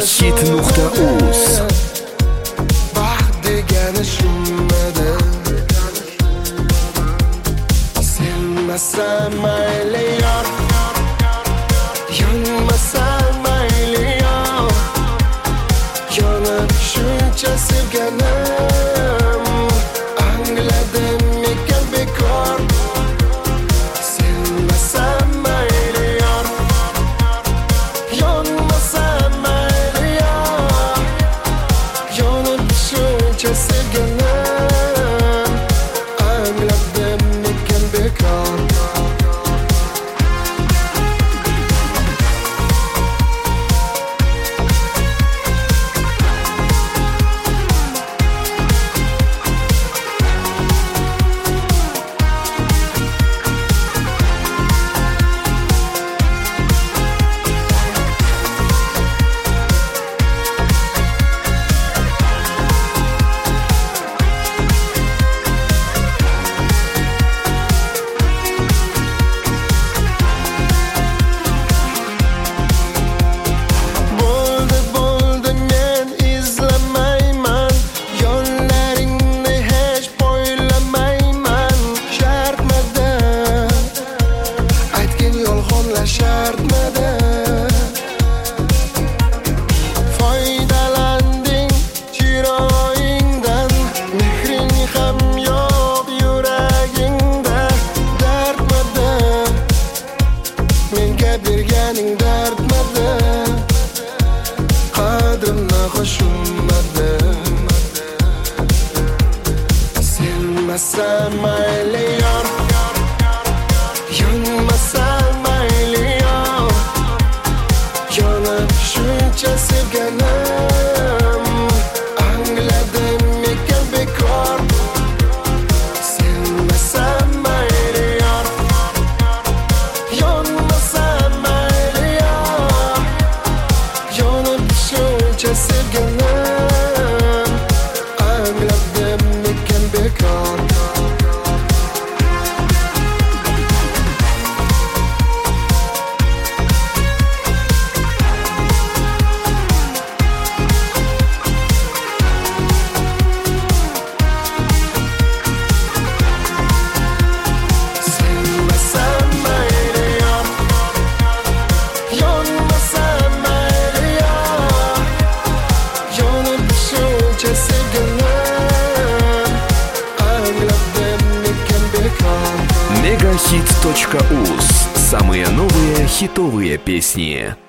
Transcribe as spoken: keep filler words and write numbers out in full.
Megahit nuqta uz. Baxt degani shumadi. Sevmasam mayli yor, yonmasam mayli yor. Yonib shuncha sevganim, angladim ekan bekor. Sevmasam mayli yor, yonmasam mayli yor. Yonib shuncha sevganim, angladim ekan bekor. Bo'ldi bo'ldi men izlamayman, yo'llaringni hech poylamayman. Shartmada aytgan yolg'onlar shartmada. Foydalanding chiroyingdan, mehring ham yo'q yuragingda. Dardmada menga berganing dardmada. Qadrimni qo'shmadi. Sevmasam mayli yor, yonmasam mayli yor. Yonib shuncha sevganim, angladim ekan bekor. Sevmasam mayli yor, yonmasam mayli yor. Yonib shuncha sevganim, angladim ekan bekor. Sevmasam mayli yor, yonmasam mayli yor. Yonib shuncha sevganim, angladim ekan bekor. Megahit точка уз. Самые новые хитовые песни.